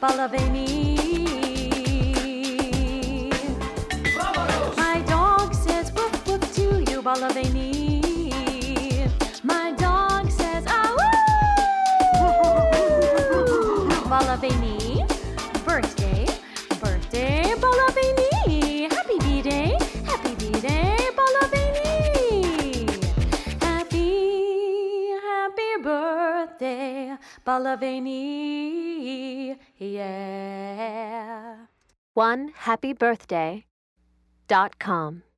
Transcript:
Balaveni. My dog says woof woof to you, Balaveni. My dog says ah woo. Balaveni. Birthday, birthday, Balaveni. Happy B-Day, Balaveni. Happy birthday, Balaveni. Yeah. OneHappyBirthday.com